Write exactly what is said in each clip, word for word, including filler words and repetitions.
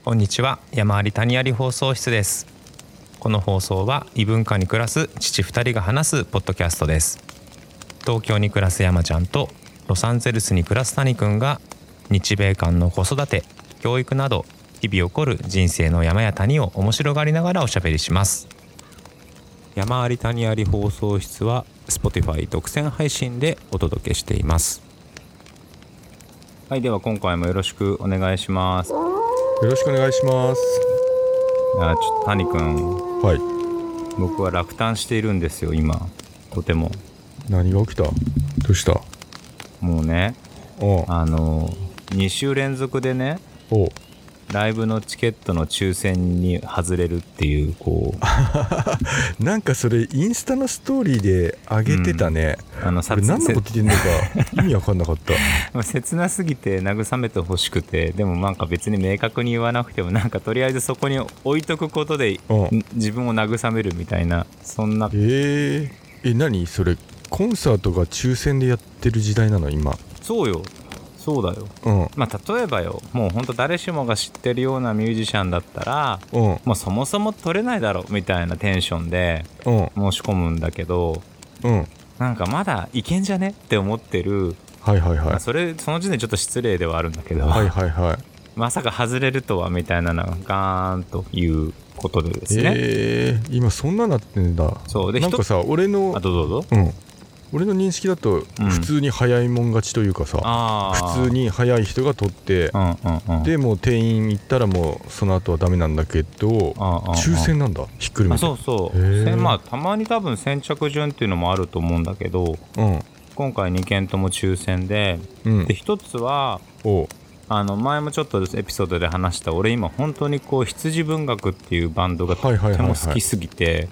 こんにちは、山あり谷あり放送室です。この放送は異文化に暮らす父ふたりが話すポッドキャストです。東京に暮らす山ちゃんとロサンゼルスに暮らす谷くんが日米間の子育て、教育など日々起こる人生の山や谷を面白がりながらおしゃべりします。山あり谷あり放送室は Spotify 独占配信でお届けしています。はい、では今回もよろしくお願いします。 よろしくお願いします。 いや、ちょっと谷くん、 はい。 僕は落胆しているんですよ今。とても。 何が起きた？どうした？ もうね、 おうあのに週連続でね、 おうライブのチケットの抽選に外れるっていうこうなんかそれインスタのストーリーで上げてたね、 うん、あの俺何のこと言ってんのか意味わかんなかった切なすぎて慰めてほしくて、でもなんか別に明確に言わなくてもなんかとりあえずそこに置いとくことで自分を慰めるみたいな、そんな。 えー、え何それコンサートが抽選でやってる時代なの今？ そうよ、そうだよ、 うん、 まあ例えばよ、もうほんと誰しもが知ってるようなミュージシャンだったら、 うん、 もうそもそも取れないだろみたいなテンションで申し込むんだけど、 うん、 なんかまだいけんじゃねって思ってる。 はいはいはい、 まあ、それその時点でちょっと失礼ではあるんだけど、 はいはいはい、 まさか外れるとはみたいなのがガーンということでですね。 えー、今そんななってんだ。 そうで、 なんかさ俺のあどうぞどうぞ、 うん俺の認識だと普通に早いもん勝ちというかさ、うん、普通に早い人が取って、うんうんうん、でもう定員行ったらもうその後はダメなんだけど、抽選なんだ、ひっくるめて。 そうそう、まあたまに多分先着順っていうのもあると思うんだけど、うん、今回にけんとも抽選で、うん、でひとつはあの前もちょっとエピソードで話した、俺今本当にこう羊文学っていうバンドがとても好きすぎて、はいはいはいはい、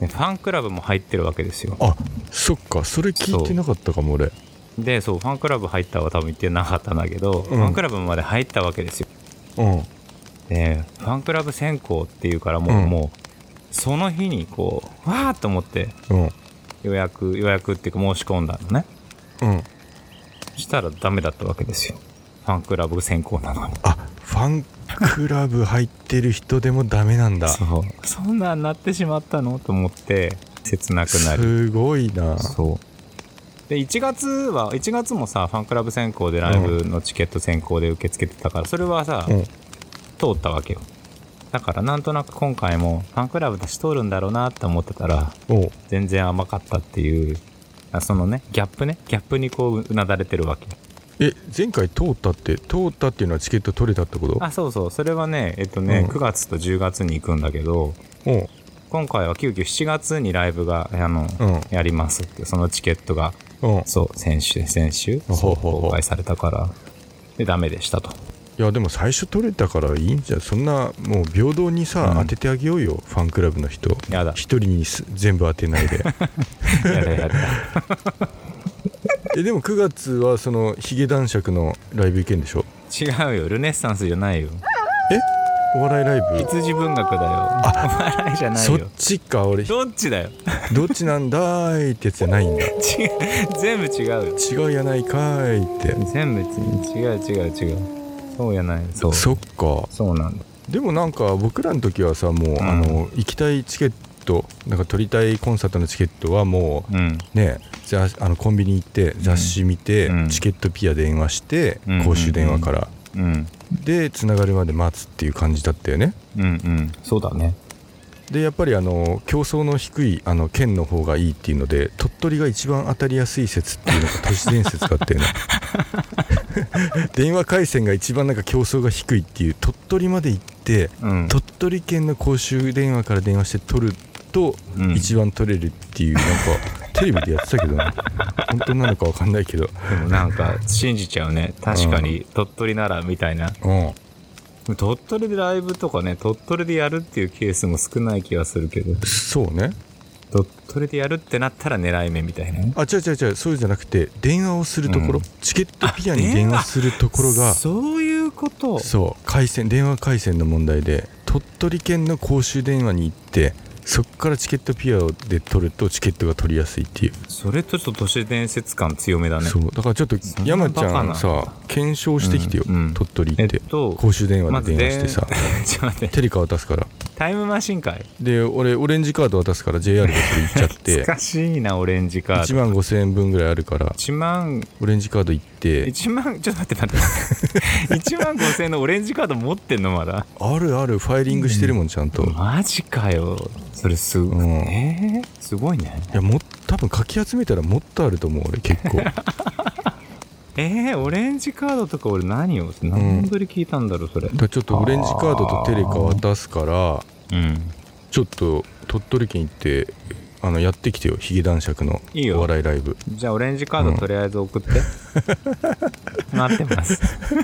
ファンクラブも入ってるわけですよ。 あ、そっか、それ聞いてなかったかも俺。 で、そう、ファンクラブ入ったは多分言ってなかったんだけど、うん、ファンクラブまで入ったわけですよ。うん。で、ファンクラブ選考っていうからもう、うん、もうその日にこうわーっと思って、うん、予約予約っていうか申し込んだのね。うん。したらダメだったわけですよ。ファンクラブ選考なのに。 あ、ファンクラブ入ってる人でもダメなんだ。 そうそんなんなってしまったのと思って切なくなり。 すごいな。 そうでいちがつはいちがつもさファンクラブ選考でライブのチケット選考で受け付けてたから、それはさ、うん、通ったわけよ。だからなんとなく今回もファンクラブだし通るんだろうなって思ってたら全然甘かったっていう、そのねギャップねギャップにこううなだれてるわけ。 え、前回通ったって通ったっていうのはチケット取れたってこと？ あ、そうそう、それはねえっとね、うん、くがつとじゅうがつに行くんだけど、今回は急遽しちがつにライブがあの、うん、やりますって、そのチケットが、うん、そう先週先週そう公開されたからでダメでしたと。 いやでも最初取れたからいいんじゃん。そんなもう平等にさ、うん、当ててあげようよファンクラブの人。 やだ、 一人に全部当てないでやだやだえでもくがつはそのヒゲ男爵のライブ行けんでしょ？ 違うよ、ルネッサンスじゃないよ。 え、お笑いライブ？ 羊文学だよ。あ、お笑いじゃないよ。 そっちか。俺どっちだよどっちなんだいってやつじゃないんだ。違う、 全部違うよ。 違うやないかいって。 全部違う違う違う、そうやない。そう、 そっか、 そうなんだ。 でもなんか僕らの時はさもう、うん、あの行きたいチケットなんか取りたいコンサートのチケットはもう、うん、ね、じゃあ、あのコンビニ行って雑誌見て、うん、チケットピア電話して、うん、公衆電話から、うんうん、でつながるまで待つっていう感じだったよね。 うんうん、そうだね。 でやっぱりあの競争の低いあの県の方がいいっていうので鳥取が一番当たりやすい説っていうのが都市伝説があってね電話回線が一番なんか競争が低いっていう、鳥取まで行って、うん、鳥取県の公衆電話から電話して取ると一番取れるっていう、うん、なんかテレビでやってたけど、ね、本当なのか分かんないけど、 でもなんか信じちゃうね。確かに鳥取ならみたいな、うん、鳥取でライブとかね、鳥取でやるっていうケースも少ない気がするけど。 そうね、 鳥取でやるってなったら狙い目みたいな。 あ、違う違う違う、そうじゃなくて電話をするところ、うん、チケットピアに電話するところが、 そういうこと。 そう、回線電話回線の問題で鳥取県の公衆電話に行ってそっからチケットピアで取るとチケットが取りやすいっていう。 それとちょっと都市伝説感強めだね。 そうだからちょっと山ちゃんさ検証してきてよ、うんうん、鳥取行って、えっと、公衆電話で電話してさ、ま、テレカ渡すから。 タイムマシンかい。 で俺オレンジカード渡すから ジェイアール でそれ行っちゃって懐かしいなオレンジカード。 いちまんごせんえんぶんぐらいあるからいちまんオレンジカード行っていちまんちょっと待って待っていちまんごせんえんのオレンジカード持ってんのまだ。 あるあるファイリングしてるもんちゃんと、 うん、マジかよそれすごい、うん、えー、すごいね。 いやも多分かき集めたらもっとあると思う俺結構えー、オレンジカードとか俺何を何ぶり聞いたんだろうそれ。 だちょっとオレンジカードとテレカ渡すから、うん、ちょっと鳥取県行ってあのやってきてよヒゲ男爵のお笑いライブ。 いいじゃあオレンジカードとりあえず送って、うん、待ってます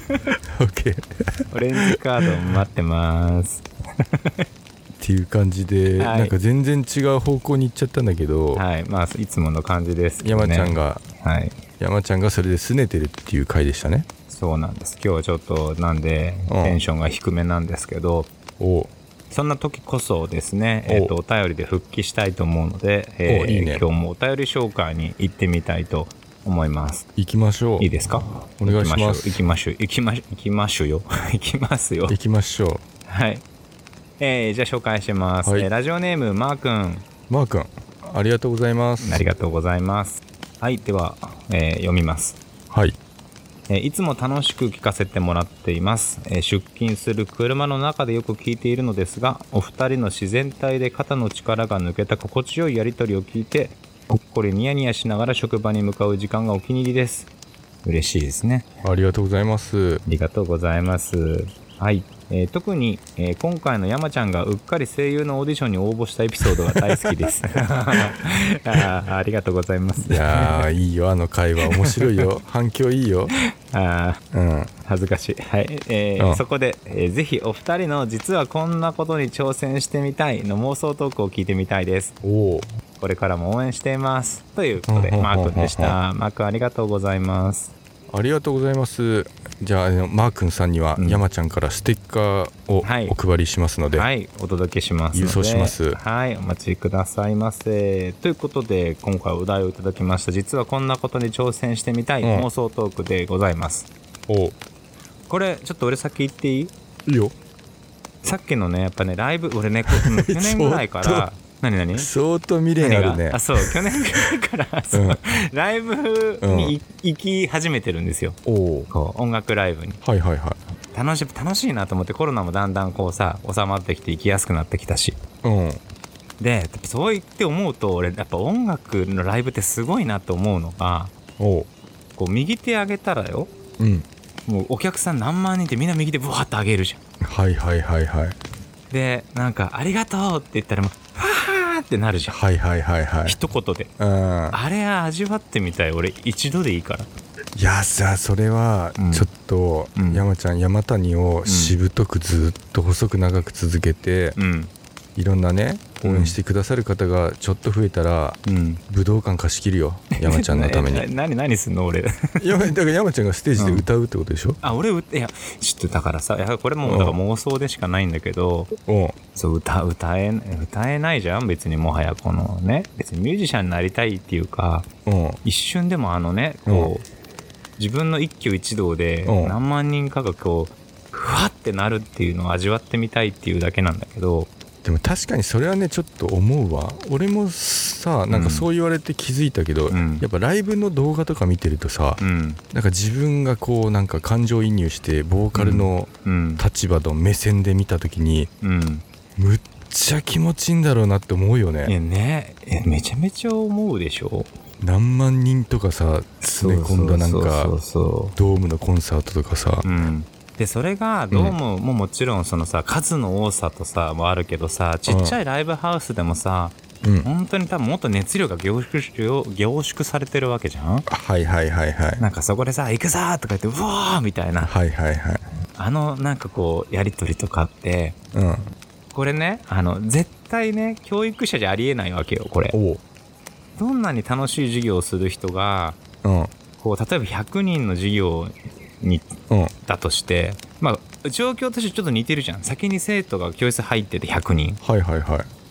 OK オレンジカード待ってますっていう感じで、はい、なんか全然違う方向に行っちゃったんだけど、 はいまあいつもの感じですけどね。 山ちゃんが、はい、山ちゃんがそれで拗ねてるっていう回でしたね。 そうなんです。今日はちょっとなんでテンションが低めなんですけど、おそんな時こそですね、えー、とお便りで復帰したいと思うので、えーいいね、今日もお便り紹介に行ってみたいと思います。 行きましょう。 いいですか。 お願いします。 行きましょう行きましょう行きましょうよ行きますよ。 行きましょう。 はい、えー、じゃあ紹介します、はい。えー、ラジオネームマー君。 マー君ありがとうございます。 ありがとうございます。はい、では、えー、読みます。 はい。 えー、いつも楽しく聞かせてもらっています。えー、出勤する車の中でよく聞いているのですが、お二人の自然体で肩の力が抜けた心地よいやりとりを聞いて、ほっこりニヤニヤしながら職場に向かう時間がお気に入りです。嬉しいですね。 ありがとうございます。 ありがとうございます。はい。えー、特に、えー、今回の山ちゃんがうっかり声優のオーディションに応募したエピソードが大好きですあ, ありがとうございます。 いやーいいよあの会話面白いよ反響いいよ。 あ、うん、恥ずかしい。はい、えーうん、そこで、えー、ぜひお二人の実はこんなことに挑戦してみたいの妄想トークを聞いてみたいです。おこれからも応援していますということで、マー君でした。マー君ありがとうございます。 ありがとうございます。じゃあマー君さんには、うん、山ちゃんからステッカーをお配りしますので、 はい、はい、お届けしますので郵送します。 はい、お待ちくださいませ。ということで今回お題をいただきました。実はこんなことに挑戦してみたい、うん、妄想トークでございます。おこれちょっと俺先言っていい？ いいよ。 さっきのねやっぱねライブ俺ね去年ぐらいから何何相当未練あるね。 あそう去年ぐらいからそう、うん、ライブに行き始めてるんですよ。おこう音楽ライブに。 はいはいはい。 楽し楽しいなと思って、コロナもだんだんこうさ収まってきて行きやすくなってきたし。うん。でそう言って思うと俺やっぱ音楽のライブってすごいなと思うのが、おこう右手上げたらよ。うん。もうお客さん何万人ってみんな右手ブワーって上げるじゃん。 はいはいはいはい。 でなんかありがとうって言ったらもうはーってなるじゃん。 はいはいはいはい。 一言で、うん、あれ味わってみたい。俺一度でいいから。 いやさそれはちょっと、うん、山ちゃん山谷をしぶとくずっと細く長く続けて、うん、いろんなね応援してくださる方がちょっと増えたら、うん、武道館貸し切るよ山ちゃんのために何何すんの俺いやだから山ちゃんがステージで歌うってことでしょ、うん、 あ俺いやちょっとだからさいやこれもうだから妄想でしかないんだけど、うん、そう 歌, 歌, え歌えないじゃん別に。もはやこのね別にミュージシャンになりたいっていうか、うん、一瞬でもあのねこう、うん自分の一挙一動で何万人かがこうふわってなるっていうのを味わってみたいっていうだけなんだけど、 でも確かにそれはねちょっと思うわ。俺もさなんかそう言われて気づいたけど、うん、やっぱライブの動画とか見てるとさ、うん、なんか自分がこうなんか感情移入してボーカルの立場の目線で見た時に、うん、むっちゃ気持ちいいんだろうなって思うよね。 いやねえめちゃめちゃ思うでしょ。 何万人とかさ詰め込んだなんかドームのコンサートとかさ、うん、 でそれがドームももちろんそのさ数の多さとさもあるけどさちっちゃいライブハウスでもさ、うん、本当に多分もっと熱量が凝縮、凝縮されてるわけじゃん。 はいはいはいはい。 なんかそこでさ行くぞとか言ってうわーみたいな、 はいはいはい、 あのなんかこうやり取りとかって、うん、これねあの絶対ね教育者じゃありえないわけよこれ。おどんなに楽しい授業をする人が、うん、こう例えばひゃくにんの授業に、うん、だとして、まあ状況としてちょっと似てるじゃん。先に生徒が教室入っててひゃくにん、 はいはいはい、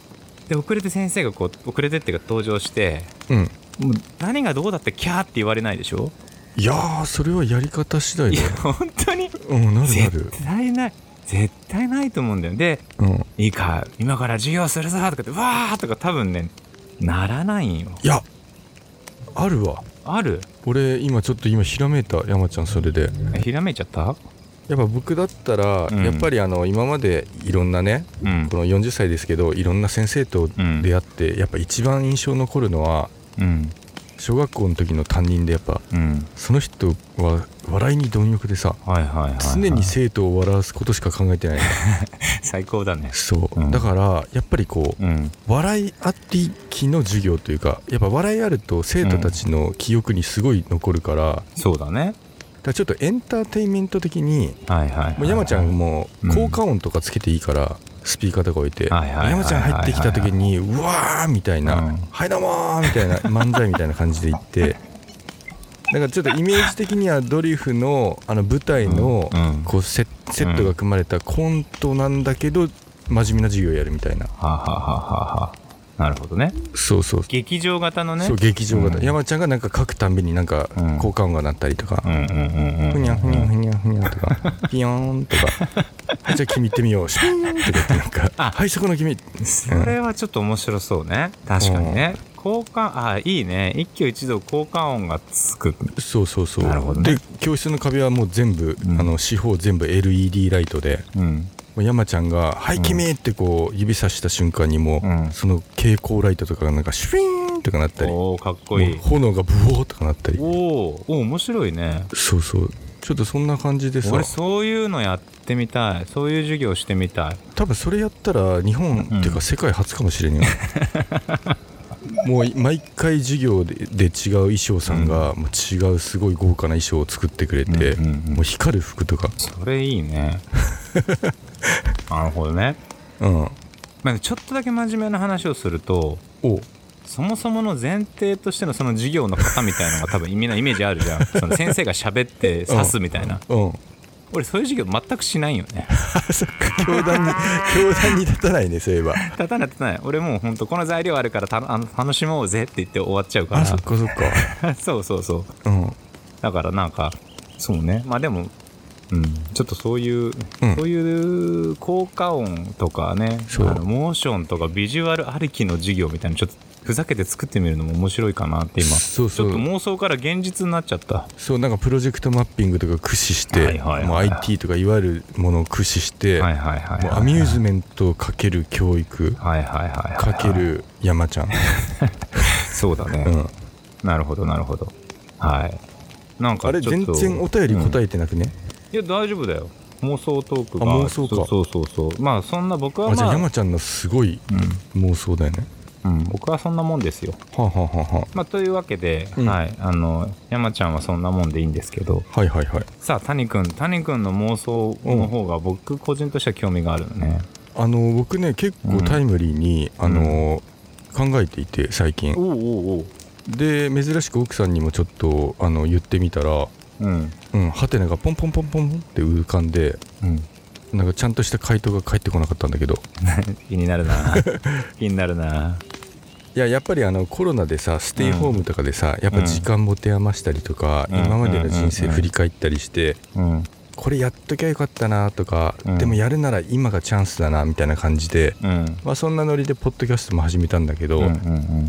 で遅れて先生がこう遅れてっていうか登場して、 うん、 もう何がどうだってキャーって言われないでしょ。 いやーそれはやり方次第だよ。 いや本当に、 うん、なるなる、 絶対ない絶対ないと思うんだよ。で、うん、いいか今から授業するぞとかってわーとか多分ねならないんよ。 いやあるわ。 ある。 俺今ちょっと今ひらめいた。山ちゃんそれでひらめいちゃった。 やっぱ僕だったら、うん、やっぱりあの今までいろんなね、うん、このよんじゅっさいですけどいろんな先生と出会って、うん、やっぱ一番印象残るのは、うん、小学校の時の担任でやっぱ、うん、その人は笑いに貪欲でさ、はいはいはいはい、常に生徒を笑わすことしか考えてない最高だね。 そう、うん、だからやっぱりこう、うん、笑いありきの授業というかやっぱ笑いあると生徒たちの記憶にすごい残るから、うん、 そうだね。 だからちょっとエンターテインメント的に、はいはいはいはい、もう山ちゃんも効果音とかつけていいから、うん、スピーカーとか置いて、はいはいはいはい、山ちゃん入ってきた時にうわーみたいな、うん、はいどうもーみたいな漫才みたいな感じで言ってだからちょっとイメージ的にはドリフのあの舞台のこうセットが組まれたコントなんだけど真面目な授業をやるみたいな。はあ、はあははあ、なるほどね。そうそう劇場型のね。そう劇場型、うん、山ちゃんがなんか書くたんびになんか効果音が鳴ったりとか、ふにゃふにゃふにゃふにゃとかピヨーンとかじゃあ君行ってみようシューンとか言ってなんかあはいそこの君、 それはちょっと面白そうね。確かにね。効果あいいね。一挙一動効果音がつく。 そうそうそう。なるほどね。で教室の壁はもう全部、うん、あの四方全部 エルイーディー ライトで、うん、もう山ちゃんがはい君ってこう指さした瞬間にも、うん、その蛍光ライトとかがなんかシュイーンとかなったり、 おかっこいい。 炎がブオーとかなったり。 おお面白いね。 そうそうちょっとそんな感じでさ。 俺そういうのやってみたい。そういう授業してみたい。 多分それやったら日本、うん、っていうか世界初かもしれんよもう毎回授業 で, で違う衣装さんが、もう違うすごい豪華な衣装を作ってくれて、うんうんうん、もう光る服とか。 それいいねなるほどね。うん、まあ、ちょっとだけ真面目な話をすると、おそもそもの前提としてのその授業の型みたいなのが多分みんなイメージあるじゃんその先生が喋って指すみたいな、うんうん、俺そういう授業全くしないよねそっか教壇に教壇に立たないね。そういえば立たない立たない。俺もうほんとこの材料あるからたあの楽しもうぜって言って終わっちゃうから。 あそっかそっかそうそうそう、うん、だからなんかそうね。まあでもうん、ちょっとそういう、うん、そういう効果音とかね、あのモーションとかビジュアルありきの授業みたいなちょっとふざけて作ってみるのも面白いかなって今。そうそうちょっと妄想から現実になっちゃった。 そうなんかプロジェクトマッピングとか駆使して、はいはいはいはい、もう アイティー とかいわゆるものを駆使して、はいはいはいはい、もうアミューズメントかける教育、はいはいはいはい、かける山ちゃんそうだね、うん、なるほどなるほど。はいなんかあれ全然お便り答えてなくね、 うん、いや大丈夫だよ。妄想トークが。 あ妄想か。 そうそうそうそう。まあそんな僕は、まあ、 あじゃあ山ちゃんのすごい妄想だよね。 うん、僕はそんなもんですよ。 はあ、はあはあ、 まあ、というわけで、うん、はい、あの山ちゃんはそんなもんでいいんですけど、 はいはいはい。 さあ谷君谷君の妄想の方が僕個人としては興味があるのね。 あの僕ね結構タイムリーに、うん、あの考えていて最近。おうおうおうで珍しく奥さんにもちょっとあの言ってみたら、うんうん、ハテナがポンポンポンポンって浮かんで、うん、なんかちゃんとした回答が返ってこなかったんだけど気になるな気になるな。 いややっぱりあのコロナでさステイホームとかでさ、うん、やっぱ時間持て余したりとか、うん、今までの人生振り返ったりして、うん、これやっときゃよかったなとか、うん、でもやるなら今がチャンスだなみたいな感じで、うんまあ、そんなノリでポッドキャストも始めたんだけど、うんうんうん、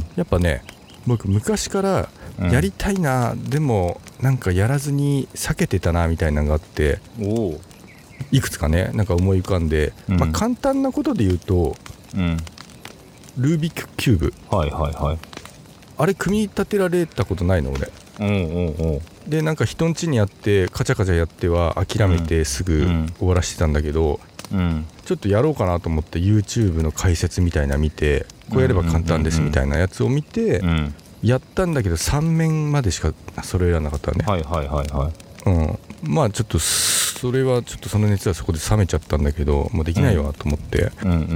やっぱね僕昔からやりたいな、うん、でもなんかやらずに避けてたなみたいなのがあって、おいくつかねなんか思い浮かんで、うんまあ、簡単なことで言うと、うん、ルービックキューブ、はいはいはい、あれ組み立てられたことないの俺。おうおうおうでなんか人ん家にあってカチャカチャやっては諦めてすぐ終わらしてたんだけど、うんうん、ちょっとやろうかなと思って YouTube の解説みたいな見てこうやれば簡単ですみたいなやつを見て、うんうんうんうんやったんだけどさん面までしか揃えられなかったね。はいはいはいはい、うん、まあちょっとそれはちょっとその熱はそこで冷めちゃったんだけどもうできないわと思って、うんうんうんうん、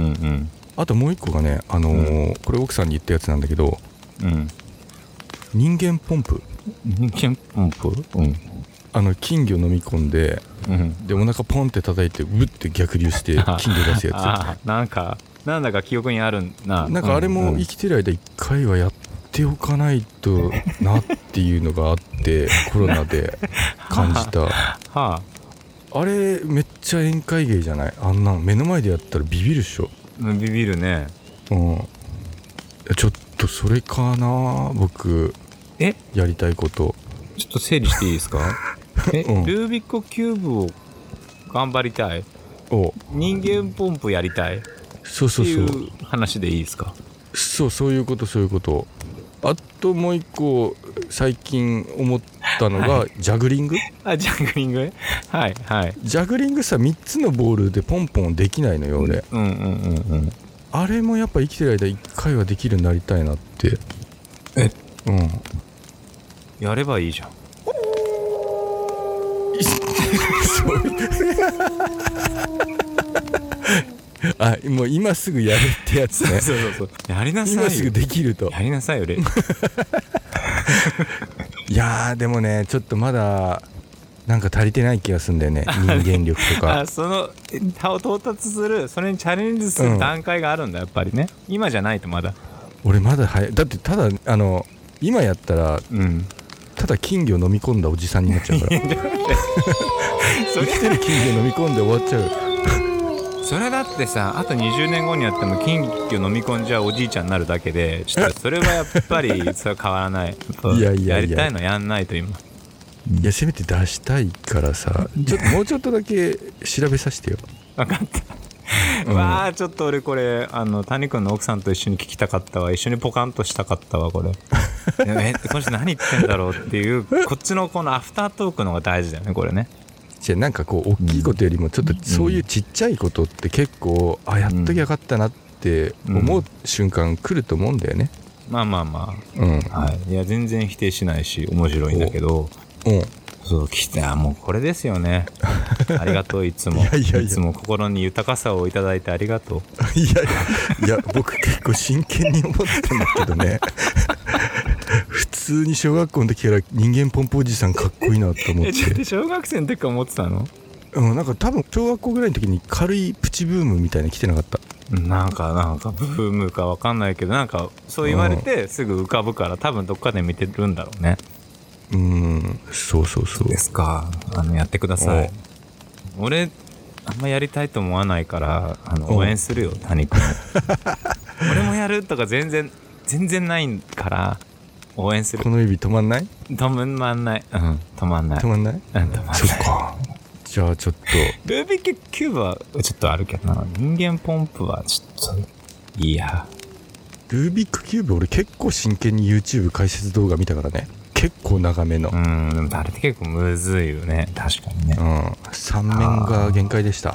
あともう一個がね、あのーうん、これ奥さんに言ったやつなんだけど、うん、人間ポンプ人間ポンプ、うん、あの金魚飲み込んで、うん、でお腹ポンって叩いてウッて逆流して金魚出すやつあなんかなんだか記憶にあるな。 なんかあれも生きてる間一回はやっておかないとなっていうのがあってコロナで感じたはあ、 あれめっちゃ宴会芸じゃない？あんなん目の前でやったらビビるっしょ。 ビビるね。 うん。ちょっとそれかな僕。 え？ やりたいこと。 ちょっと整理していいですか？え、 うん、 ルービックキューブを頑張りたい。お、人間ポンプやりたい。 そうそうそう。 っていう話でいいですか？ そうそういうことそういうこと。あともう一個最近思ったのが、はい、ジャグリング。 あ、ジャグリング。はいはい。 ジャグリングさみっつのボールでポンポンできないのよ俺。 うんうんうんうん。あれもやっぱ生きてる間いっかいはできるようになりたいなって。 え、 うん。 やればいいじゃん。 あ、もう今すぐやるってやつね。 そうそうそう。やりなさいよ。 今すぐできると。 やりなさいよ、レイ。 いやーでもねちょっとまだなんか足りてない気がするんだよね。人間力とか。 あ、その他を到達するそれにチャレンジする段階があるんだ、うん、やっぱりね。今じゃないとまだ。 俺まだ早い。だってただあの今やったら、 うん、 ただ金魚飲み込んだおじさんになっちゃうから。生きてる金魚飲み込んで終わっちゃう。 それだってさ、あとにじゅうねんごにやっても金魚飲み込んじゃうおじいちゃんになるだけで、ちょっとそれはやっぱりそれは変わらない。 いやいやいや、 やりたいのやんないと今。 いやせめて出したいからさ、ちょっともうちょっとだけ調べさせてよ。 分かった。うん、わあちょっと俺これあの谷君の奥さんと一緒に聞きたかったわ。一緒にポカンとしたかったわこれ。えこの人何言ってんだろうっていうこっちのこのアフタートークの方が大事だよねこれね。 じゃあなんかこう大きいことよりもちょっとそういうちっちゃいことって結構、うん、あやっときゃよかったなって思う瞬間来ると思うんだよね。 うん、まあまあまあ、 うんはい、いや全然否定しないし面白いんだけど、 うんそう来たもうこれですよね。ありがとういつも。いやいやいやいつも心に豊かさをいただいてありがとう。 いやいやいや僕結構真剣に思ってんだけどね。普通に小学校の時から人間ポンプおじさんかっこいいなと思って。 えちょっと小学生の時から思ってたの？ うん、なんか多分小学校ぐらいの時に軽いプチブームみたいなの来てなかった？ なんかなんかブームかわかんないけどなんかそう言われてすぐ浮かぶから多分どっかで見てるんだろうね。 うーんそうそうそうですか。あのやってください。俺あんまやりたいと思わないからあの応援するよ谷君。俺もやるとか全然全然ないから応援する。 この指止まんない？ 止まんない。うん止まんない。 止まんない？ うん止まんない。 そっか。じゃあちょっとルービックキューブはちょっとあるけどな。人間ポンプはちょっといいや。 ルービックキューブ俺結構真剣に YouTube 解説動画見たからね。結構長めの。 うん、でもあれって結構むずいよね。確かにね。 うん。さん面が限界でした。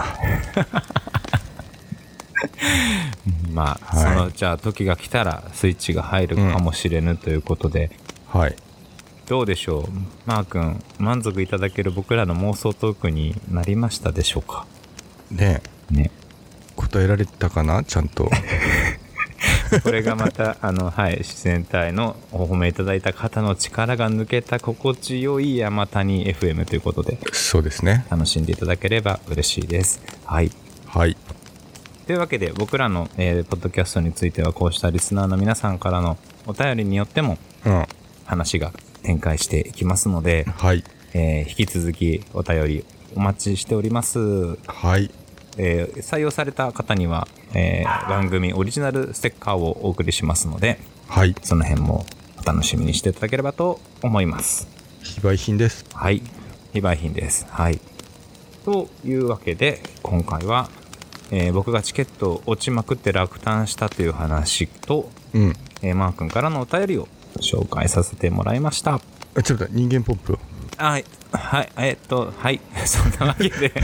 まあ、はい、そのじゃあ時が来たらスイッチが入るかもしれぬということで、 うん、はい。 どうでしょう、マー君。満足いただける僕らの妄想トークになりましたでしょうか？ ねえ。ね。 答えられたかなちゃんと。 これがまたあの、はい、自然体のお褒めいただいた方の力が抜けた心地よい山谷 エフエム ということで、 そうですね、 楽しんでいただければ嬉しいです。はい、 はい、 というわけで僕らの、えー、ポッドキャストについてはこうしたリスナーの皆さんからのお便りによっても、うん、話が展開していきますので、 はい、 えー、引き続きお便りお待ちしております。 はい、 えー、採用された方には、えー、番組オリジナルステッカーをお送りしますので、 はい、 その辺もお楽しみにしていただければと思います。 非売品です。 はい、非売品です。はい。というわけで今回は、えー、僕がチケットを落ちまくって落胆したという話と、 うん、 えー、マー君からのお便りを紹介させてもらいました。 あ、ちょっと人間ポップ。 はい、はい、えっと、はい、そんなわけで、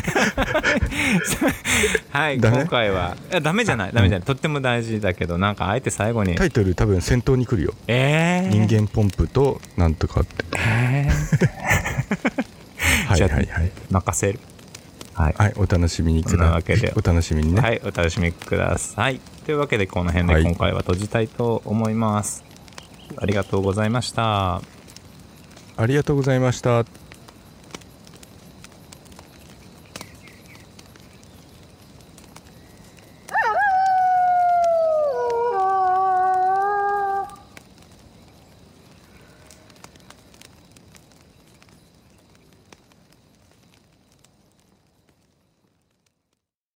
はい、今回は、ダメじゃない、ダメじゃない、とっても大事だけど、なんかあえて最後に。 タイトル多分先頭に来るよ。 えー、 人間ポンプとなんとかって。 えー、はいはいはい。任せる。 はい、はい、お楽しみにください。お楽しみにね。 はい、お楽しみください。というわけで、この辺で今回は閉じたいと思います。はい、ありがとうございました。 ありがとうございました。